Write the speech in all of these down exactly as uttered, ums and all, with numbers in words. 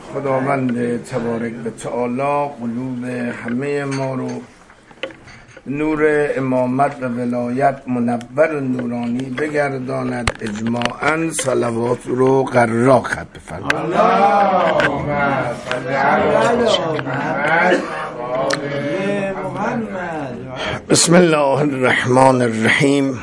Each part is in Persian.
خداوند تبارک و تعالی قلوب همه ما رو نور امامت و ولایت منور و نورانی بگرداند. اجماعاً صلوات رو قرار خط بفرمایید. اللهم صل علی محمد. بسم الله الرحمن الرحیم.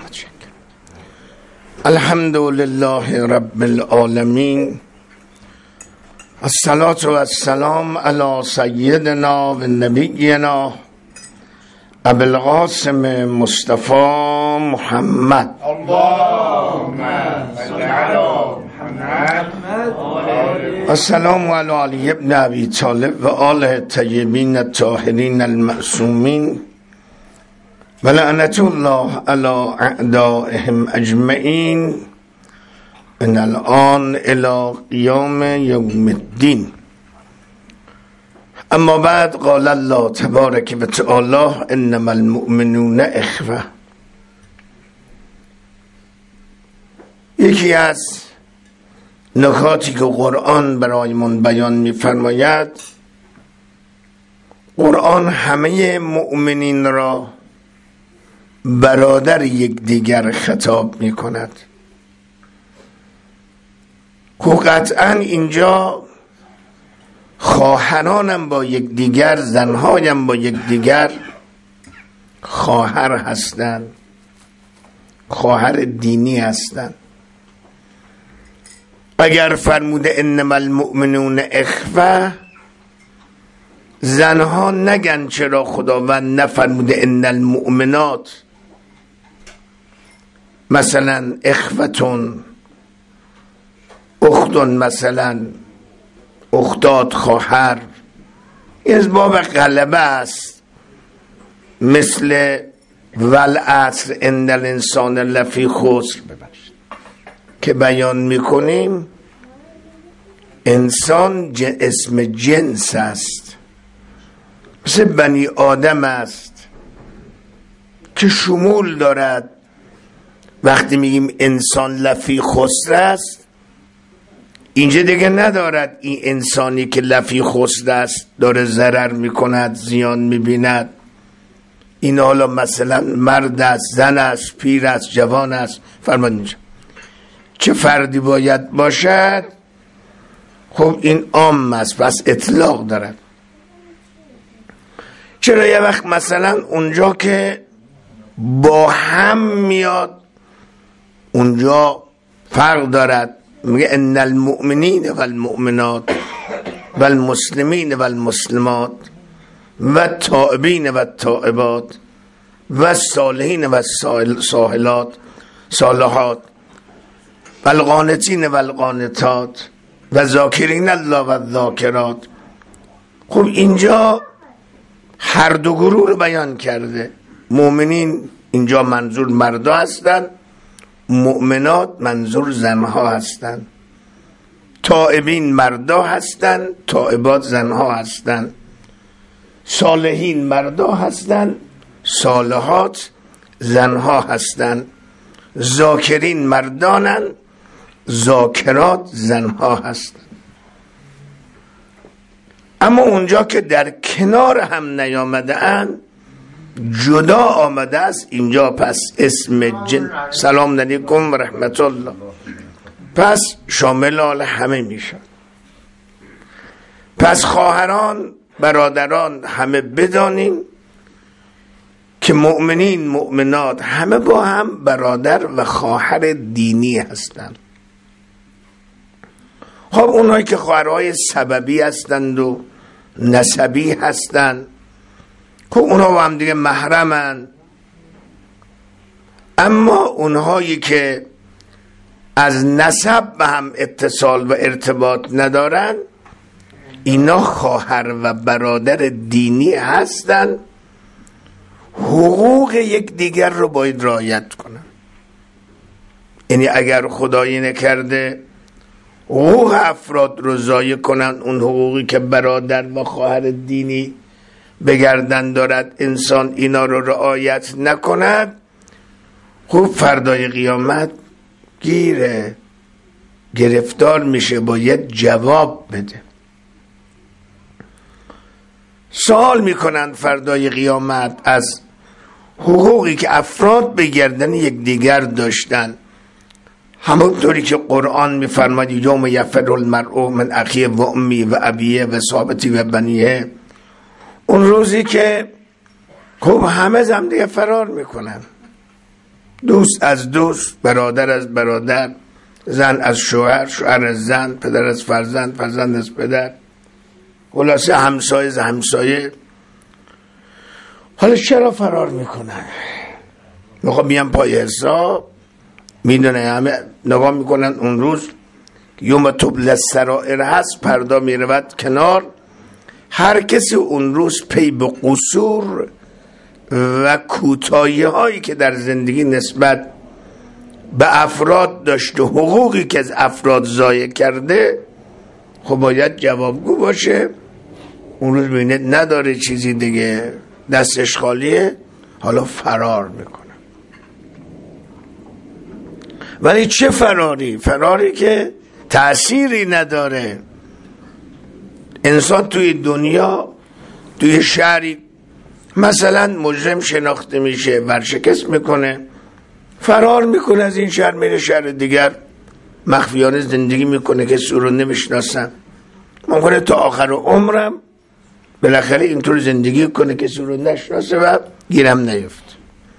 الحمد لله رب العالمین. الصلاة و السلام علی سیدنا و نبینا ابو القاسم مصطفى محمد. اللهم صل علی محمد. السلام علی علی ابن ابی طالب و آله الطیبین الطاهرین المعصومین و لعنت الله علی اعدائهم اجمعین من الان الى قیام یوم الدین. اما بعد قال الله تبارک و تعالی انما المؤمنون اخوه. یکی از نکاتی که قرآن برایمون بیان می‌فرماید، قرآن همه مؤمنین را برادر یکدیگر خطاب می‌کند. که قطعا اینجا خواهرانم با یکدیگر، زنهایم با یکدیگر خواهر هستند، خواهر دینی هستند. اگر فرموده انما المؤمنون اخوه، زنها نگن چرا خداوند نفرموده ان المؤمنات مثلا اخوتون اختون، مثلا اختات خواهر. این از باب غلبه است، مثل والعصر ان الانسان لفی خسر ببخشید که بیان میکنیم. انسان اسم جنس است، مثل بنی آدم است که شمول دارد. وقتی میگیم انسان لفی خسر است، اینجا دیگه ندارد این انسانی که لفی خسر است داره ضرر میکند، زیان میبیند. این حالا مثلا مرد است، زن است، پیر است، جوان است. فرمانید اینجا چه فردی باید باشد؟ خب این عام است، پس اطلاق دارد. چرا یه وقت مثلا اونجا که با هم میاد اونجا فرق دارد، میگه ان المؤمنین و المؤمنات و المسلمین و المسلمات و التائبین و التائبات و الصالحین و الصالحات صالحات و القانتین و القانتات و ذاکرین الله و الذاکرات. خب اینجا هر دو گروه رو بیان کرده. مؤمنین اینجا منظور مردا هستند، مؤمنات منظور زنها هستند. تائبین مردا هستند، تائبات زنها هستند. صالحین مردا هستند، صالحات زنها هستند. ذاکرین مردانند، ذاکرات زنها هستند. اما اونجا که در کنار هم نیامده اند، جدا آمده است، اینجا پس اسم جن. سلام علیکم و رحمت الله. پس شامل آل همه میشن. پس خواهران، برادران همه بدانیم که مؤمنین مؤمنات همه با هم برادر و خواهر دینی هستند. خب اونایی که خواهرهای سببی هستند و نسبی هستند، که اونها با هم دیگه محرمن. اما اونهایی که از نسب به هم اتصال و ارتباط ندارن، اینا خواهر و برادر دینی هستن. حقوق یک دیگر رو باید رعایت کنن. یعنی اگر خدایی نکرده حقوق افراد رو ضایع کنن، اون حقوقی که برادر و خواهر دینی بگردن دارد، انسان اینا رو رعایت نکند، خوب فردای قیامت گیره گرفتار میشه، باید جواب بده. سوال میکنن فردای قیامت از حقوقی که افراد به گردن یکدیگر داشتن، همونطوری که قرآن میفرماید یوم یفر المرء من اخیه و امی و ابیه و صحبتی و بنیه، اون روزی که خب همه از هم دیگه فرار میکنن، دوست از دوست، برادر از برادر، زن از شوهر، شوهر از زن، پدر از فرزند، فرزند از پدر، خلاصه همسایه از همسایه. حالا چرا فرار میکنن؟ میخوام بیان پای حساب، میدونه همه نگاه میکنن اون روز یوم تبلی السرائر هست، پردا میرود کنار. هر کسی اون روز پی به قصور و کوتاهی هایی که در زندگی نسبت به افراد داشته، حقوقی که از افراد ضایع کرده، خب باید جوابگو باشه. اون روز ببینید نداره چیزی دیگه، دستش خالیه، حالا فرار میکنه. ولی چه فراری؟ فراری که تأثیری نداره. انسان توی دنیا، توی شهری مثلا مجرم شناخته میشه، ورشکست میکنه، فرار میکنه از این شهر، میره شهر دیگر، مخفیانه زندگی میکنه که سو رو نمیشناسن. ممکنه تا آخر عمرم بالاخره اینطور زندگی کنه که سو رو نشناسه و گیرم نیفت.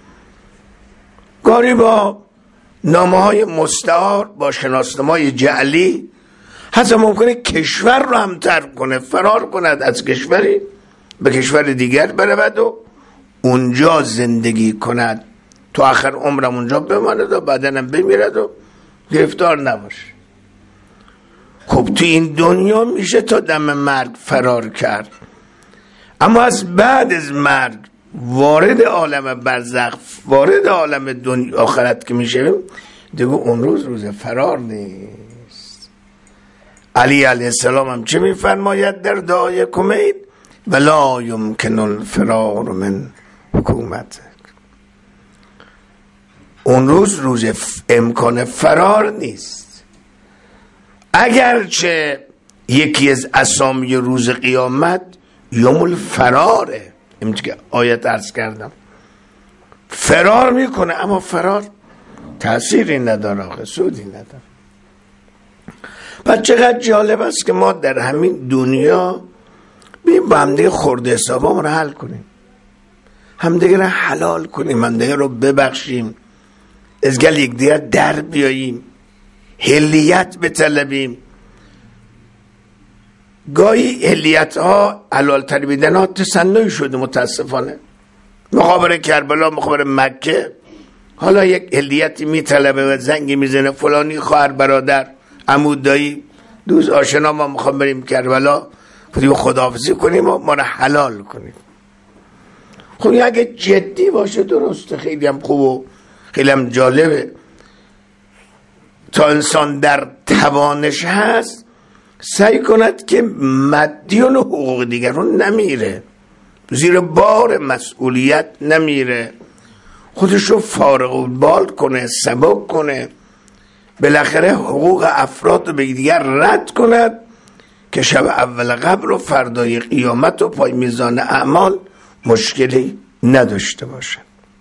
گاری با نامه های مستعار، با شناسنامه‌های جعلی، حتی ممکنه کشور رو هم ترک کنه، فرار کند از کشوری به کشور دیگر برود و اونجا زندگی کند، تو آخر عمرم اونجا بماند و بعدن هم بمیرد و گرفتار نباشه. خب تو این دنیا میشه تا دم مرگ فرار کرد، اما از بعد از مرگ وارد عالم برزخ، وارد عالم دنیا آخرت که میشه، دیگه اون روز روز فرار نیست. علی علیه السلام هم چه میفرماید در دعای کمید؟ ولا یمکن الفرار من حکومت. اون روز روز امکان فرار نیست. اگرچه یکی از اسامی روز قیامت یوم الفراره، این که آیت عرض کردم، فرار میکنه، اما فرار تأثیری نداره، آخه سودی نداره. پس چقدر جالب است که ما در همین دنیا بیم با همدیگه خورده حسابام رو حل کنیم، همدیگه رو حلال کنیم، همدیگه رو ببخشیم، از گل یک دیگر در بیاییم، حلیت بطلبیم. گاهی حلیت ها، حلال تر بیدن ها تصنعی شده متاسفانه. مخابره کربلا، مخابره مکه، حالا یک حلیتی میطلبه و زنگی میزنه، فلانی خواهر برادر عمو دایی دوست آشنا، ما میخوام بریم کربلا، فریم خداحافظی کنیم و ما رو حلال کنیم. خب اگه جدی باشه درسته، خیلی هم خوب و خیلی هم جالبه. تا انسان در توانش هست سعی کند که مدیون حقوق دیگرون نمیره، زیر بار مسئولیت نمیره، خودشو فارغ البال کنه، سبک کنه، بالاخره حقوق افراد رو به دیگر رد کند که شب اول قبر و فردای قیامت و پای میزان اعمال مشکلی نداشته باشه.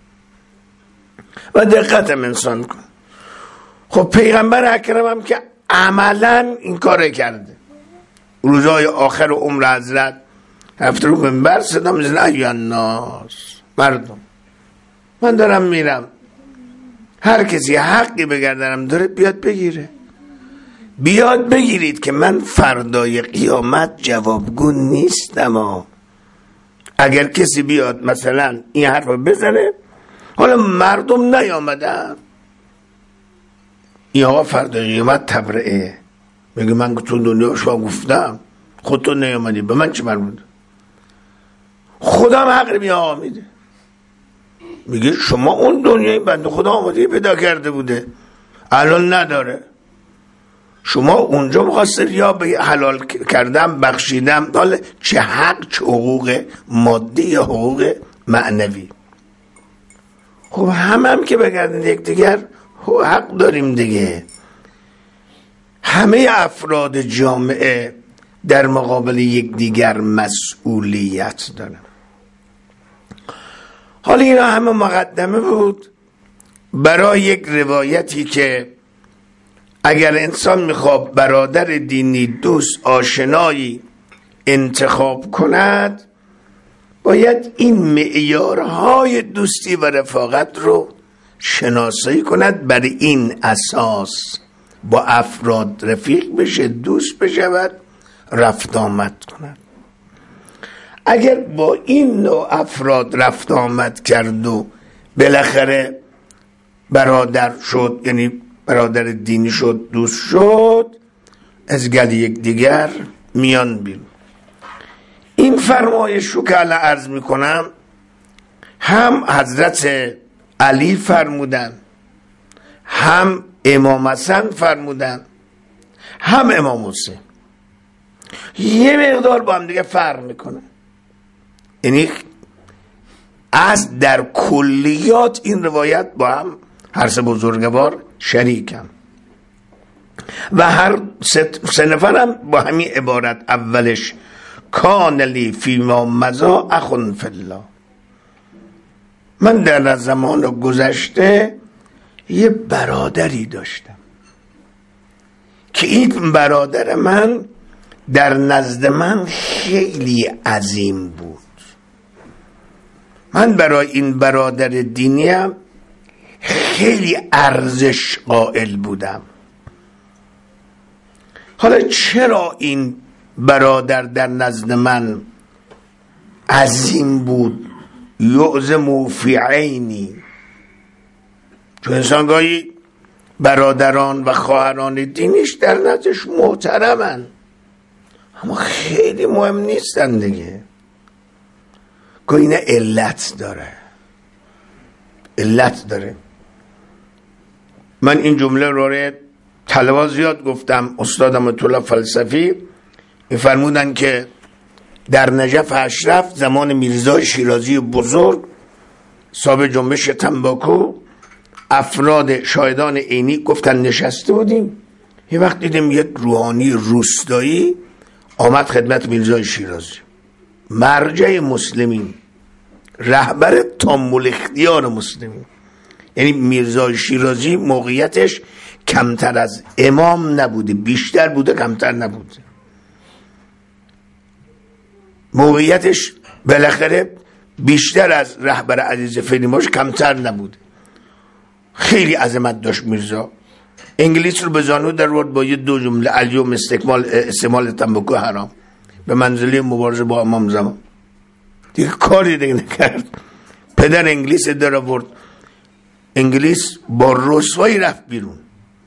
و دقت هم انسان کن. خب پیغمبر اکرم هم که عملا این کار کرده، روزهای آخر عمر حضرت هفته رو منبر صدا میزنه ایها الناس، مردم من دارم میرم، هر کسی حقی بگردنم داره بیاد بگیره، بیاد بگیرید که من فردای قیامت جوابگو نیستم. اگر کسی بیاد مثلا این حرف رو بزنه، حالا مردم نیامدن، این آقا فردای قیامت تبرئه، میگه من تو دنیا شما گفتم، خودتو نیامدی، به من چه مربوطه؟ خودم حق می آقا میده، میگه شما اون دنیای بنده خدا آماده پیدا کرده بوده، الان نداره، شما اونجا مخواستید یا به حلال کردم بخشیدم، حالا چه حق، چه حقوق مادی یا حقوق معنوی. خب هم هم که بگردن یک دیگر حق داریم دیگه. همه افراد جامعه در مقابل یک دیگر مسئولیت دارن. حالا اینا همه مقدمه بود برای یک روایتی که اگر انسان میخواد برادر دینی، دوست، آشنایی انتخاب کند، باید این معیارهای دوستی و رفاقت رو شناسایی کند، بر این اساس با افراد رفیق بشه، دوست بشود، رفت آمد کند. اگر با این نوع افراد رفت آمد کرد و بالاخره برادر شد، یعنی برادر دینی شد، دوست شد، از گل یک دیگر میان بیرون. این فرمایش رو که الان عرض میکنم هم حضرت علی فرمودن، هم امام حسن فرمودن، هم امام حسین. یه مقدار با هم دیگه فرق میکنه، یعنی از در کلیات این روایت با هم هر سه بزرگوار شریکن و هر سه نفر هم با همین عبارت اولش کان لی فیما مضی اخ فی الله، من در زمان گذشته یه برادری داشتم که این برادر من در نزد من خیلی عظیم بود. من برای این برادر دینیم خیلی ارزش قائل بودم. حالا چرا این برادر در نزد من عظیم بود؟ یعظم فی عینی، چون انسان گاهی برادران و خواهران دینیش در نزدش محترمن اما خیلی مهم نیستن دیگه. گاهی اینه علت داره، علت داره. من این جمله رو روی طلبا زیاد گفتم. استادم طلاب فلسفی فرمودن که در نجف اشرف زمان میرزای شیرازی بزرگ صاحب جنبش تنباکو، افراد شاهدان عینی گفتن نشسته بودیم، یه وقت دیدیم یک روحانی روستایی آمد خدمت میرزای شیرازی، مرجع مسلمین، رهبر تامل اختیار مسلمین. یعنی میرزای شیرازی موقعیتش کمتر از امام نبوده، بیشتر بوده، کمتر نبوده. موقعیتش بالاخره بیشتر از رهبر عزیز فیلماش کمتر نبوده. خیلی عظمت داشت میرزا. انگلیس رو به زانو در ورد با یه دو جمله: الیوم استکمال استعمال تنباکو حرام، به منزله مبارزه با امام زمان. دیگه کاری دیگه نکرد. پدر انگلیس در ورد، انگلیس با رسوایی رفت بیرون.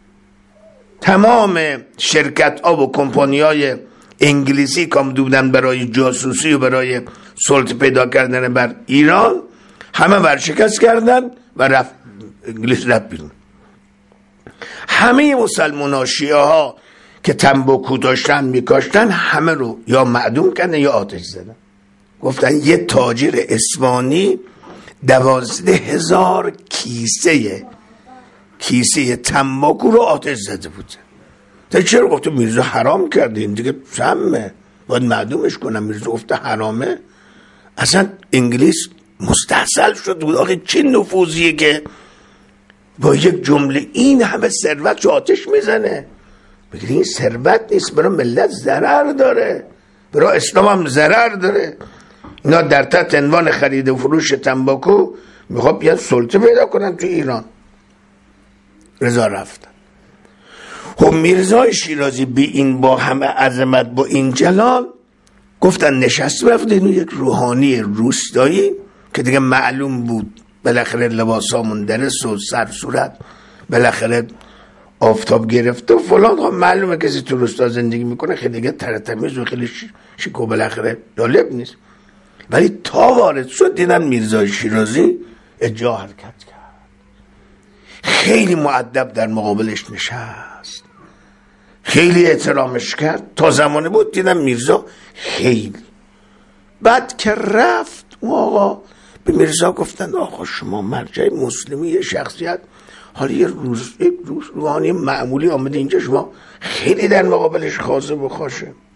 تمام شرکت ها و کمپانی های انگلیسی که بودن برای جاسوسی و برای سلطه پیدا کردن بر ایران، همه ورشکست کردن و رفت انگلیس رفت بیرون. همه مسلمان ها، شیعه ها که تنباکو داشتن میکاشتن، همه رو یا معدوم کردن یا آتش زدن. گفتن یه تاجر اصفهانی دوازده هزار کیسه کیسه تنباکو رو آتش زده بود. تا چرا؟ گفته میرزا حرام کرده، این دیگه سمه، باید معدومش کنم. میرزا گفته حرامه. اصلا انگلیس مستحصل شد بود. آخه چه نفوذیه که با یک جمله این همه ثروت رو آتش میزنه؟ بگید این ثروت نیست، برای ملت ضرر داره، برای اسلام هم ضرر داره. اینا در تحت عنوان خرید و فروش تنباکو میخواد بیاد سلطه پیدا کنن تو ایران. رضا رفتن. خب میرزای شیرازی بی این با همه عظمت، با این جلال، گفتن نشست رفت اینو یک روحانی روستایی که دیگه معلوم بود بالاخره لباسامون درست و سر صورت بالاخره آفتاب گرفته و فلان. خب معلومه کسی تو روستا زندگی میکنه خیلی دیگه ترتمیز و خیلی شیک و بالاخره جالب نیست. ولی تا وارد شد دیدن میرزای شیرازی اجا حرکت کرد، خیلی مؤدب در مقابلش نشست، خیلی احترامش کرد. تا زمانه بود دیدم میرزا خیلی. بعد که رفت اون آقا به میرزا گفتن آقا شما مرجع مسلمی، یه شخصیت، حالا یه روز یک روز روحانی معمولی آمده اینجا، شما خیلی در مقابلش خاصه و خاشه.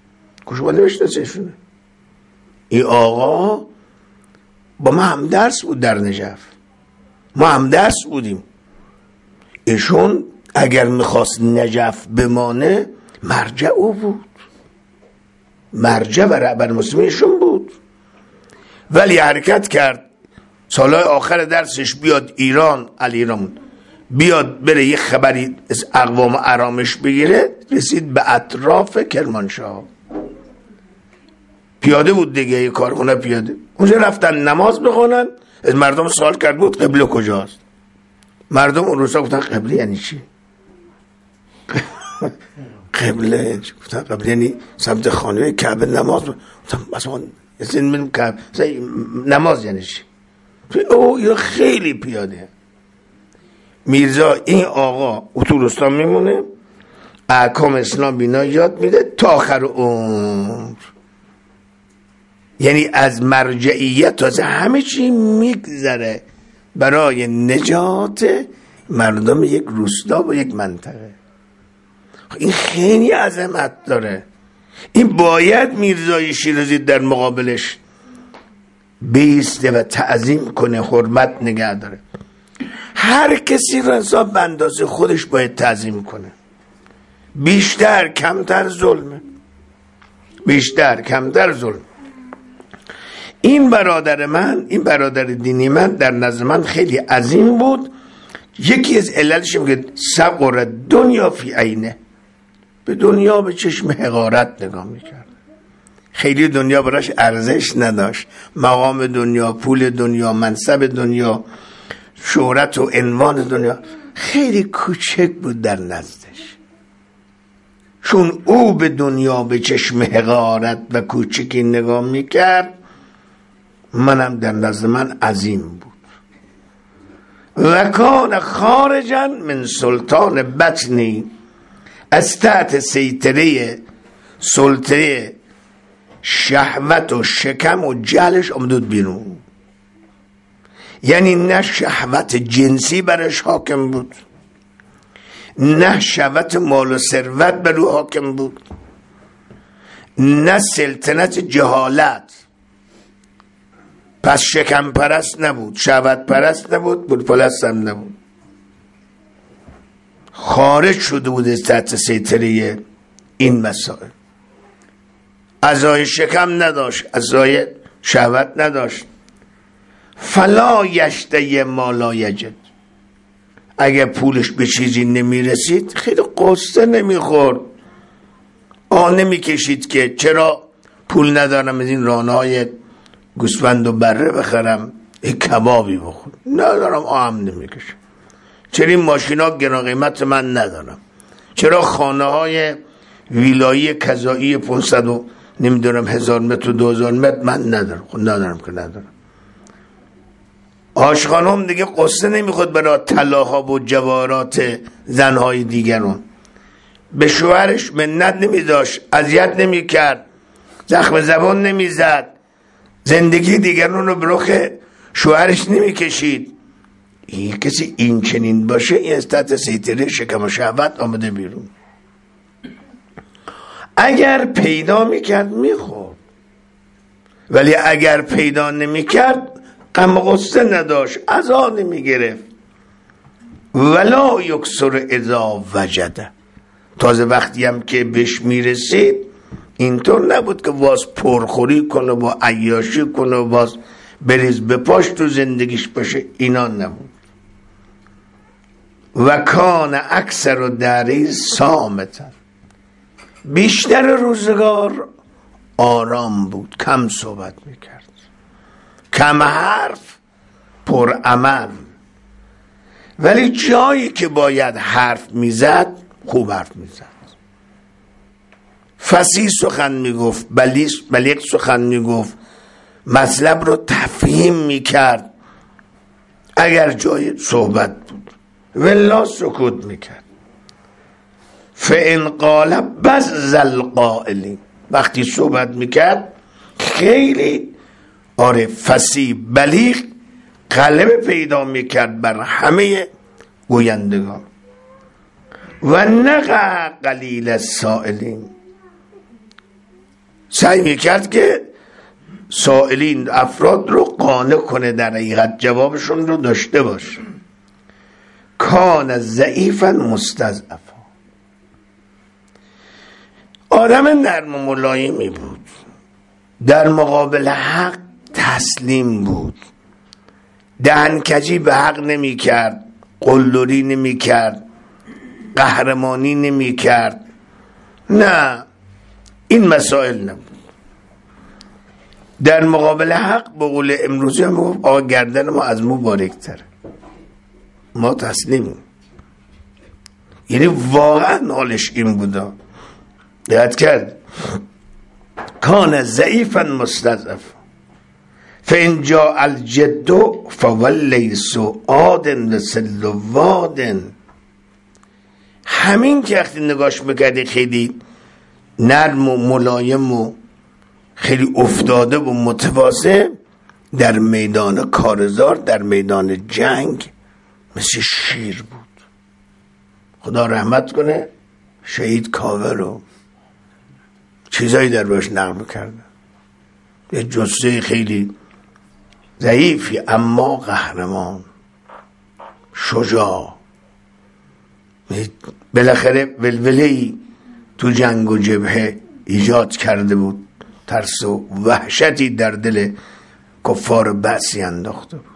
کشواله بشناسیشونه. این آقا با ما هم درس بود در نجف، ما هم درس بودیم. ایشون اگر میخواست نجف بمانه مرجع او بود، مرجع و رهبر مسلمینشون بود، ولی حرکت کرد سالهای آخر درسش بیاد ایران، الایران بیاد بره یه خبری از اقوام آرامش بگیره. رسید به اطراف کرمانشاه، پیاده بود دیگه، یه کارخونه پیاده. اونجا رفتن نماز بخونن، از مردم سوال کرد بود قبله کجاست. مردم اون روزا گفتن قبله یعنی چی؟ قبله گفتن قبله یعنی سمت خانه کعبه نماز. گفتم مثلا اسن کعبه نماز یعنی چی؟ او یا خیلی پیاده. میرزا این آقا اتوبوسان میمونه، احکام اسلام بینا یاد میده تا آخر عمر. یعنی از مرجعیت تازه همه چی میگذره برای نجات مردم یک روستا و یک منطقه. این خیلی عظمت داره. این باید میرزای شیرازی در مقابلش بیسته و تعظیم کنه، حرمت نگه داره. هر کسی رضا به اندازه خودش باید تعظیم کنه، بیشتر کمتر ظلمه، بیشتر کمتر ظلم. این برادر من، این برادر دینی من در نظر من خیلی عظیم بود. یکی از علتش میگه صقر دنیا فی عینه، به دنیا به چشم حقارت نگاه میکرد. خیلی دنیا براش ارزش نداشت، مقام دنیا، پول دنیا، منصب دنیا، شهرت و عنوان دنیا خیلی کوچک بود در نزدش. چون او به دنیا به چشم حقارت و کوچکی نگاه میکرد، منم در نظر من عظیم بود. و کان خارجا من سلطان بطنی، از تحت سیطره سلطه شهوت و شکم و جهلش آمدود بیرون. یعنی نه شهوت جنسی برش حاکم بود، نه شهوت مال و ثروت بر او حاکم بود، نه سلطنت جهالت. پس شکم پرست نبود، شهوت پرست نبود، بود پرست هم نبود. خارج شده بود از تحت سیطره این مسائل. عزای شکم نداشت، عزای شهوت نداشت. فلا یشته ما لا یجد، اگه پولش به چیزی نمیرسید خیلی قصه نمیخورد، آه نمیکشید که چرا پول ندارم از این رانهای گوسفند و بره بخرم، یک کبابی بخور ندارم، آهم نمیکشم. چرا این ماشینا گران قیمت من ندارم، چرا خانه های ویلایی کذایی پانصد و نمیدونم هزار متر و دو هزار متر من ندارم. خود ندارم که ندارم. آشخانم دیگه قصه نمیخواد برای طلاها و جواهرات زنهای دیگرون. به شوهرش منت نمیداشت، اذیت نمیکرد، زخم زبان نمیزد، زندگی دیگرون رو به رخ شوهرش نمیکشید. این کسی این چنین باشه، این از تحت سیطره شکم و شهوت آمده بیرون. اگر پیدا میکرد میخورد، ولی اگر پیدا نمیکرد غم غصه نداشت، عزا نمیگرفت. ولا یکسر اذا وجده، تازه وقتی هم که بهش میرسید اینطور نبود که باز پرخوری کنه و عیاشی کنه و باز بریز به پاش تو زندگیش باشه، اینا نبود. و کان اکثر و دری سامتر، بیشتر روزگار آرام بود، کم صحبت میکرد، کم حرف، پر عمل. ولی جایی که باید حرف میزد خوب حرف میزد، فصیح سخن میگفت، بلیغ سخن میگفت، مطلب رو تفهیم میکرد اگر جای صحبت بود، ولا سکوت میکرد. فان قال بذل القائلین، وقتی صحبت میکرد خیلی آره فصیح بلیغ غلبه پیدا میکرد بر همه گویندگان. و نقع قلیل السائلین، سعی میکرد که سائلین افراد رو قانع کنه در حقیقت جوابشون رو داشته باشه. کان ضعیفا مستضعفا، آدم نرم و ملایمی بود، در مقابل حق تسلیم بود، دهنکجی به حق نمی کرد، قلدری نمی کرد، قهرمانی نمی کرد. نه، این مسائل نبود. در مقابل حق به قول امروزی هم گفت آقا گردن ما از مو باریک‌تره، ما تسلیمیم. یعنی واقعا حالش این بودا. دقت کرد کان ضعیفا مستضعف فان جاء الجد فولی سعاد لسل واد. همین که وقتی نگاش میکردی خیلی نرم و ملایم و خیلی افتاده و متواضع، در میدان کارزار، در میدان جنگ مثل شیر بود. خدا رحمت کنه شهید کاوه رو چیزایی در باش نقل کرده. یه جثه خیلی ضعیفی اما قهرمان، شجاع. بالاخره ولوله‌ای تو جنگ و جبهه ایجاد کرده بود، ترس و وحشتی در دل کفار بعثی انداخته بود.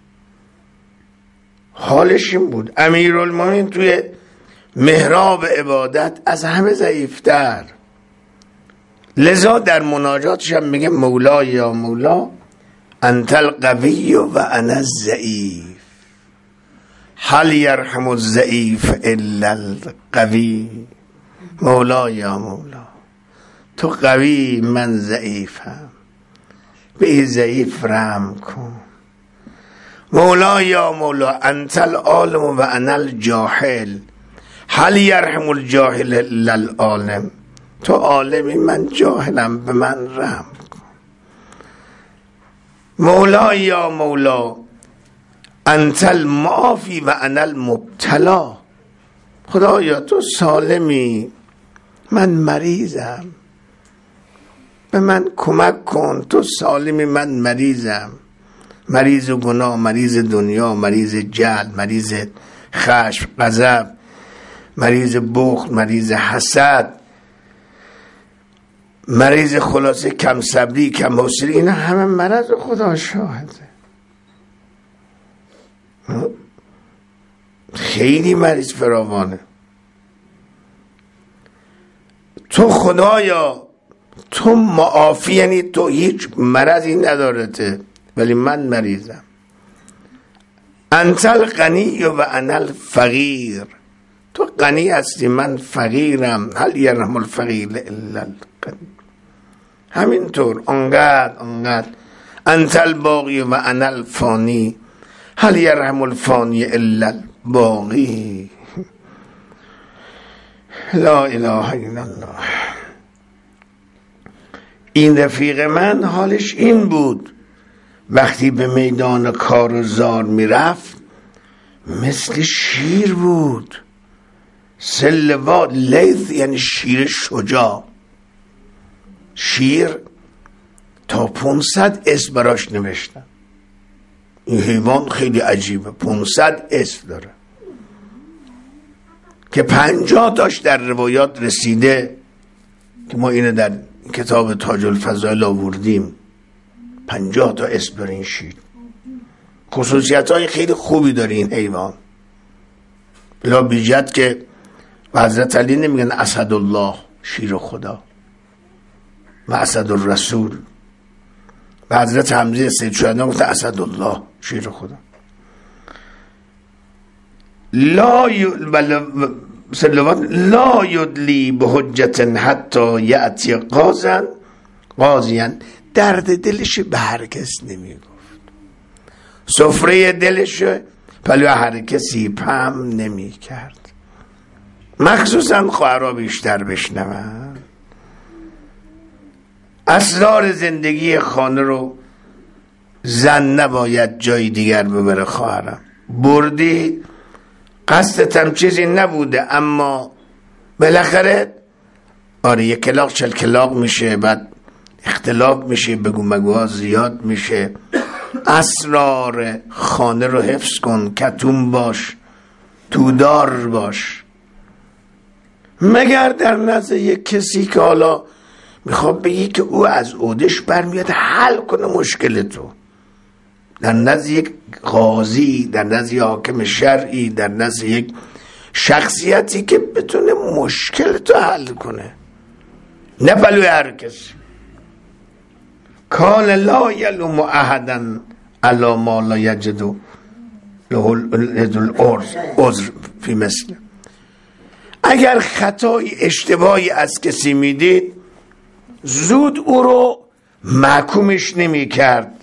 حالش این بود. امیرالمومنین توی محراب عبادت از همه ضعیفتر، لذا در مناجاتش هم میگه مولا یا مولا انت القوی و انا الضعیف هل یرحم الضعیف الا القوی. مولا یا مولا، تو قوی من ضعیفم، به ضعیف رحم کن. مولا یا مولا انت العالم و انا الجاهل هل یرحم الجاهل الا العالم. تو عالمی من جاهلم، به من رحم کن. مولا یا مولا انت المعافی و انا المبتلا. خدایا تو سالمی من مریضم، به من کمک کن. تو سالمی من مریضم، مریض گناه، مریض دنیا، مریض جهل، مریض خشم، غضب، مریض بخل، مریض حسد، مریض خلاصه کم صبری، کم حوصله. اینا همه مرض خدا شاهده. خیلی مریض فراوانه. تو خدایا تو معافی، یعنی تو هیچ مرضی ندارته ولی من مریضم. انت الغنی و انا الفقیر. تو غنی هستی من فقیرم. هل یرحم الفقیر الا الغنی. همینطور انقدر انقدر. انت الباقی و انا الفانی هل یرحم الفانی الا الباقی. لا اله الا الله. این رفیق من حالش این بود، وقتی به میدان کار و زار میرفت مثل شیر بود. سلوات لیث یعنی شیر شجاع. شیر تا پونصد اسم براش نوشتن. این حیوان خیلی عجیبه، پونصد اسم داره که پنجاه تاش در روایات رسیده که ما اینو در کتاب تاج الفضائل آوردیم. پنجاه تا اسم داره این شیر. خصوصیت های خیلی خوبی داره این حیوان، بلا بیجت که حضرت علی نمیگن اسدالله شیر خدا و اسد الرسول، و حضرت حمزه سید شهدا گفت اسدالله شیر خدا. لا ی... بل... لا یدلی به حجت حتی یأتی قاضن قاضیان. درد دلش به هرکس نمی گفت، سفره دلش پلو هر کسی پم نمی کرد، مخصوصا خواهرها بیشتر بشنون. اسرار زندگی خانه رو زن نباید جای دیگر ببره. خواهرم بردی، قصدتم چیزی نبوده، اما بالاخره آره یک کلاق چل کلاق میشه، بعد اختلاف میشه، بگو مگوها زیاد میشه. اسرار خانه رو حفظ کن، کتوم باش، تودار باش. مگر در نزد یک کسی که حالا میخواد بگی که او از عهده‌اش برمیاد حل کنه مشکل تو، در نزد یک قاضی، در نزد یک حاکم شرعی، در نزد یک شخصیتی که بتونه مشکل تو حل کنه، نه پلوی هر کسی. کان لا یلوم احدا علی ما لا یجد له العذر فی مثل. اگر خطای اشتباهی از کسی میدید زود او رو محکومش نمی کرد،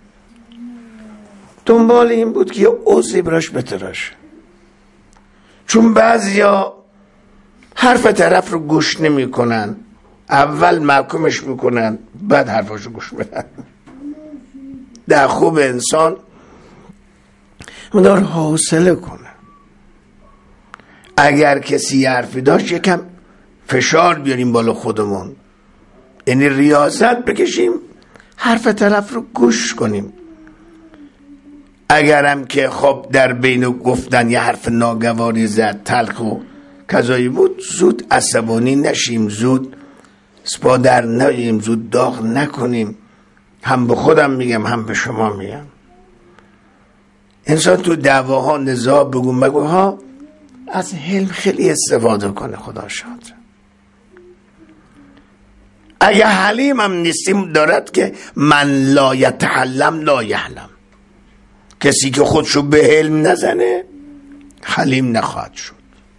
دنبال این بود که یه عذری براش بتراشه. چون بعضیا حرف طرف رو گوش نمی کنن، اول محکومش میکنن بعد حرفاشو گوش بدن. در خوب انسان مدار حوصله کنه. اگر کسی حرفی داشت یکم فشار بیاریم بالا خودمون، یعنی ریاضت بکشیم حرف طرف رو گوش کنیم. اگرم که خب در بین گفتن یه حرف ناگواری زد، تلخ و کذایی بود، زود عصبانی نشیم، زود سپا در نیم، زود داغ نکنیم. هم به خودم میگم هم به شما میگم، انسان تو دعواها، نزاع، بگو مگوها از حلم خیلی استفاده کنه. خدا شاد. اگه حلیم هم نیستیم دارد که من لا یتحلم لا یحلم. کسی که خودشو به حلم نزنه حلیم نخواهد شد.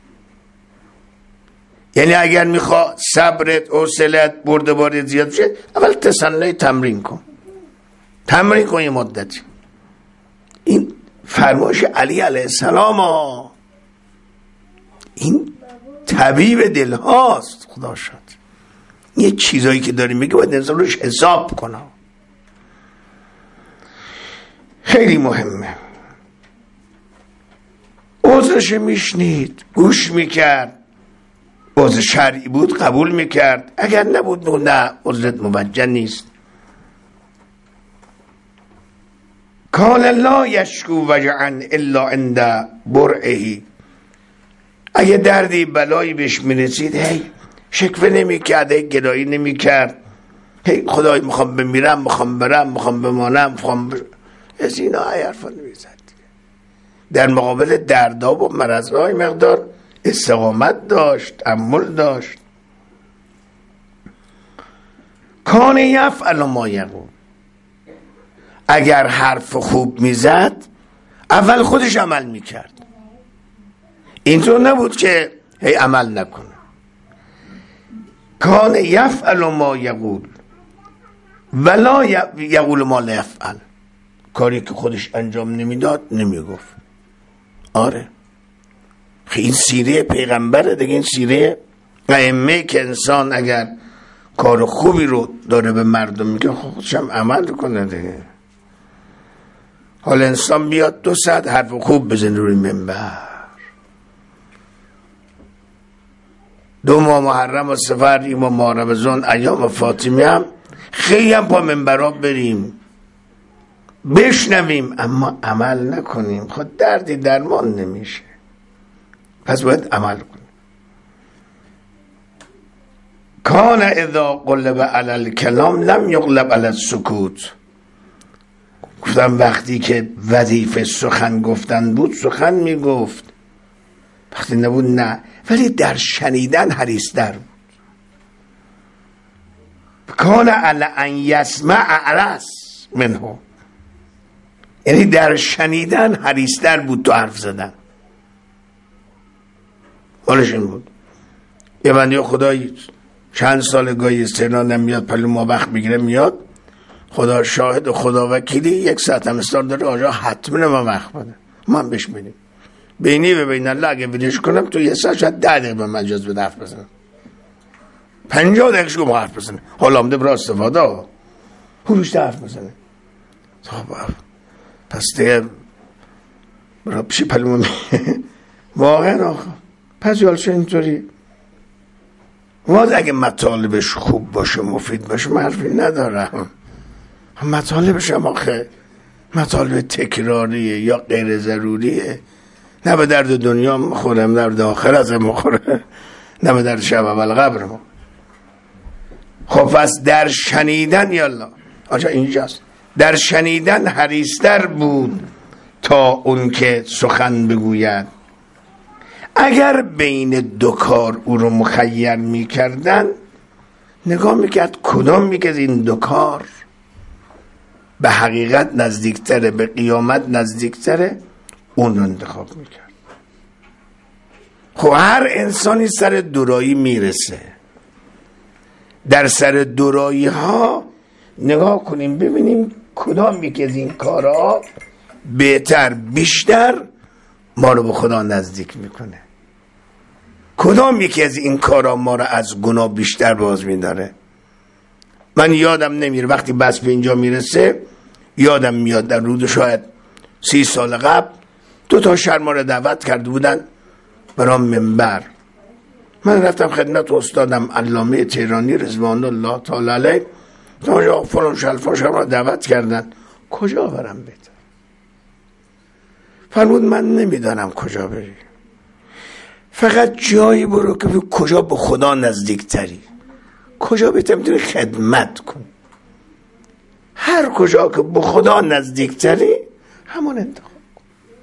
یعنی اگر میخواد صبرت، حوصلت، بردباریت زیاد بشه، اول تسنی تمرین کن. تمرین کن یه مدتی. این فرمایش علی علیه السلام ها. این طبیب دل هاست. خدا شد. یه چیزایی که داری میگه باید انسان روش حساب کنه. خیلی مهمه. عذرش میشنید، گوش میکرد. عذر شرعی بود قبول میکرد، اگر نبود نه عذرت موجه نیست. کان لا یشکو وجعا الا عند برعه. اگه دردی بلایی بهش میرسید هی شکوه نمیکرد، هی گدایی نمیکرد، هی خدای میخوام بمیرم، میخوام برم، میخوام بمانم، میخوام بر... از اینا حرفا نمیزد. در مقابل دردا و مرضهای مقدار استقامت داشت، تأمل داشت. کان یفعل ما یقول. اگر حرف خوب میزد اول خودش عمل میکرد، اینطور نبود که هی عمل نکنه. کان یفعل ما یقول ولا یقول ما لا یفعل. کاری که خودش انجام نمیداد نمیگفت. آره این سیره پیغمبره دیگه. این سیره ائمه که انسان اگر کار خوبی رو داره به مردم میگه خودش هم عمل کنه دیگه. حالا انسان بیاد دو ساعت حرف خوب بزنه روی منبر، دو ماه محرم و سفر، این ماه ماه رمضان، ایام فاطمی هم خیلی هم پا منبرها بریم بشنویم اما عمل نکنیم، خود دردی درمان نمیشه. پس باید عمل کنیم. کان اذا قلب علی الکلام لم یقلب علی السکوت. گفتم وقتی که وظیفه سخن گفتن بود سخن میگفت، وقتی نبود نه، ولی در شنیدن حریص در بود. کان علی ان یسمع احرص منه. یعنی در شنیدن حریص در بود تو حرف زدن. حالش این بود. یه بنده خدایی چند سال گاهی استعنا نمیاد، پلو ما وقت بگیره میاد، خدا شاهد و خدا وکیلی یک ساعت هم استار داره آجا حتما ما وقت بده، من بهش میدیم بینی و بین الله. اگه ویدیوش کنم تو یه ساعت شاید ده دقیقه من اجاز به حرف بزنم، پنجاه دقیقه شو حرف بزنه، حالا آمده برای استفاده ها هروش حرف بزنه. پس دیگه برای پیشی پلو واقعا آخه پس یالشه اینطوری واز اگه مطالبش خوب باشه مفید باشه من حرفی ندارم. مطالبش هم آخه مطالب تکراریه یا غیر ضروریه، نه به درد دنیا مخوره، نه به درد آخرت مخوره، نه به درد شب اول قبر ما. خب پس در شنیدن یالله آجا اینجاست، در شنیدن حریص‌تر بود تا اون که سخن بگوید. اگر بین دو کار او رو مخیر میکردن نگاه میکرد کدام یکی از این دو کار به حقیقت نزدیکتره، به قیامت نزدیکتره، اون رو انتخاب میکرد. خب هر انسانی سر دورایی میرسه، در سر دورایی ها نگاه کنیم ببینیم کدام یکی از این کارها بهتر بیشتر ما رو به خدا نزدیک میکنه، کدام یکی از این کارها ما رو از گناه بیشتر باز میداره. من یادم نمیره وقتی بس به اینجا میرسه یادم میاد در رود شاید سی سال قبل دو تا شهر ما رو دعوت کرده بودن برام منبر. من رفتم خدمت استادم علامه تهرانی رضوان الله تعالی علیه، تا فلان شلفان شما رو دعوت کردن، کجا برم بهتر؟ فرمود من نمیدانم کجا بری، فقط جایی برو که کجا به خدا نزدیک تری، کجا بهتر میتونی خدمت کن، هر کجا که به خدا نزدیک تری همون انتخاب کن.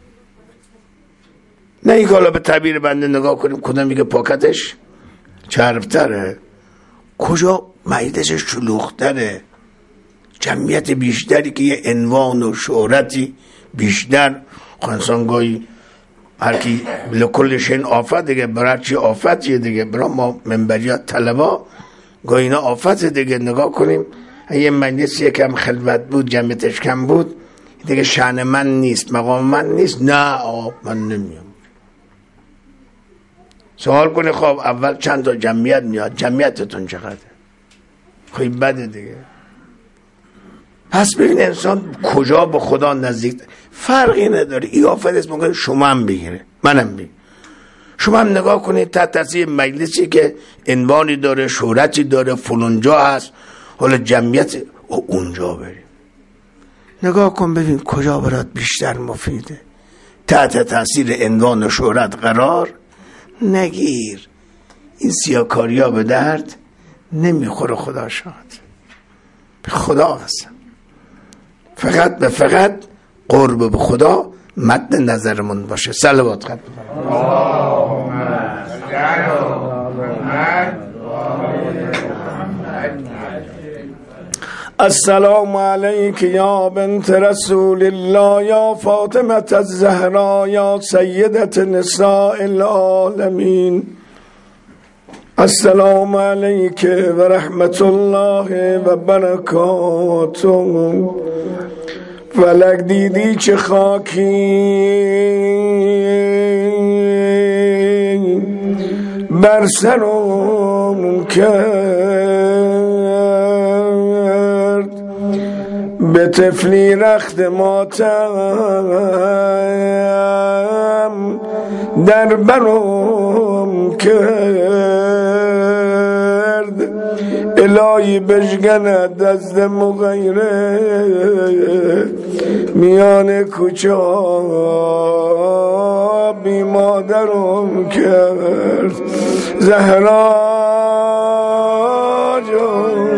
نه این که حالا به تعبیر بنده نگاه کنیم کدام میگه پاکتش چربتره، کجا معیدش شلوغتره، جمعیت بیشتری که یه عنوان و شهرتی بیشتر، انسان گاهی هر کی لکلش این آفت دیگه، برای چی آفتیه دیگه، برای ما منبریات طلبا گاهی اینا آفت دیگه. نگاه کنیم یه مجلس یکم خلوت بود جمعیتش کم بود دیگه شأن من نیست مقام من نیست، نه آقا من نمیام. سوال کنی خب اول چند تا جمعیت میاد، جمعیتتون چقدره؟ خب بده دیگه. پس ببین انسان کجا به خدا نزدیک، فرقی نداره. ای آفت اسم کنه شما هم بگیره منم بگیره، شما هم نگاه کنید تحت تاثیر مجلسی که عنوانی داره شهرتی داره فلانجا هست، حالا جمعیت اونجا بریم نگاه کن ببین کجا برات بیشتر مفیده. تحت تاثیر عنوان و شهرت قرار نگیر، این سیاکاری ها به درد نمیخوره. خدا شاد به خدا قسم، فقط به فقط قرب به خدا مد نظرمون باشه. صلوات خط السلام علیک یا بنت رسول الله یا فاطمه الزهرا یا سیدت نساء العالمین. السلام علیک و رحمت الله و برکاته. فلک دیدی چه خاکی بر سرم کرد، به طفلی رخت ماتم در برم کرد. الهی بشگند دست مغیره میان کوچه بی مادرم کرد. زهرا جان